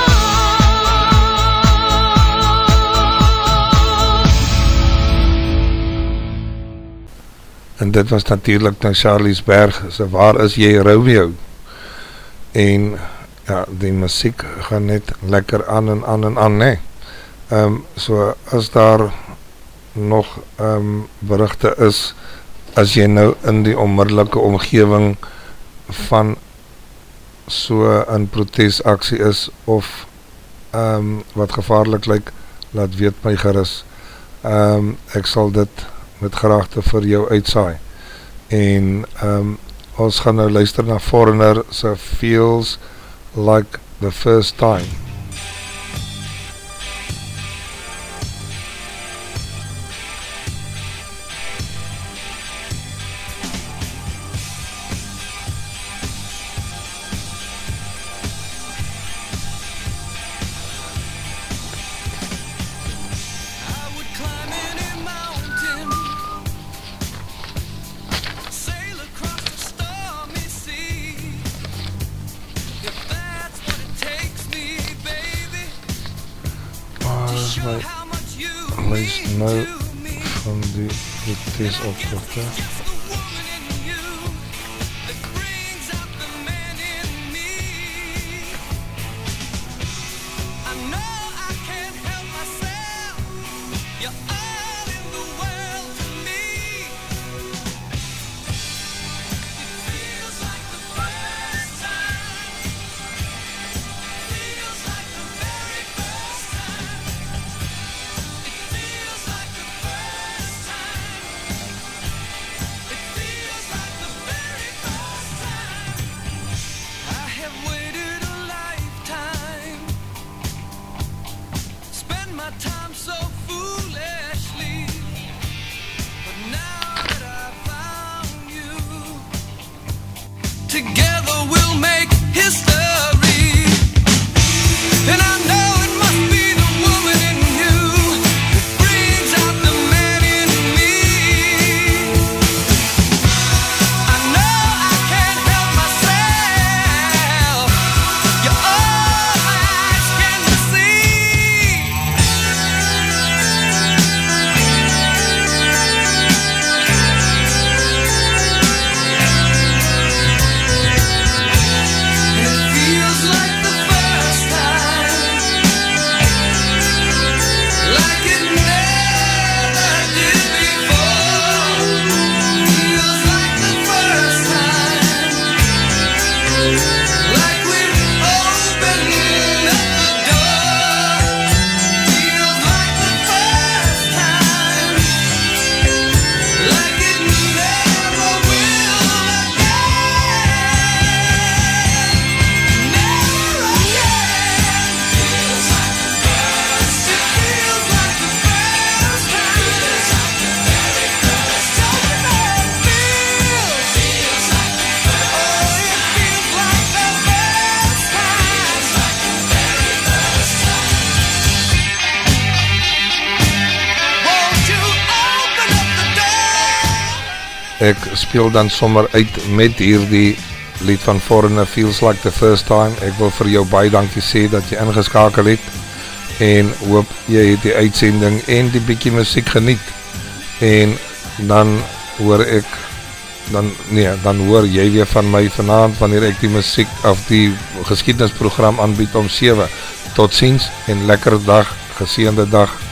En dit was natuurlijk dan Charlies Berg, so waar is jy Romeo? En ja, die muziek gaan net lekker aan en aan en aan, nee. Um, so as daar nog um, berichte is, as jy nou in die onmiddellike omgewing van so een protesaksie is, of um, wat gevaarlik lyk, laat weet my gerus. Um, ek sal dit met graagte vir jou uitsaai. En um, ons gaan nou luister na Foreigner, so Feels Like the First Time. Lees nou van die protesopdragte. It ek speel dan sommer uit met hierdie lied van Foreigner, Feels Like the First Time. Ek wil vir jou baie dankie sê dat jy ingeskakel het en hoop jy het die uitsending en die bietjie musiek geniet. En dan hoor ek dan nee, dan hoor jy weer van my vanaand wanneer ek die musiek of die geskiedenisprogram aanbied om sewe. Tot ziens en lekker dag, geseënde dag.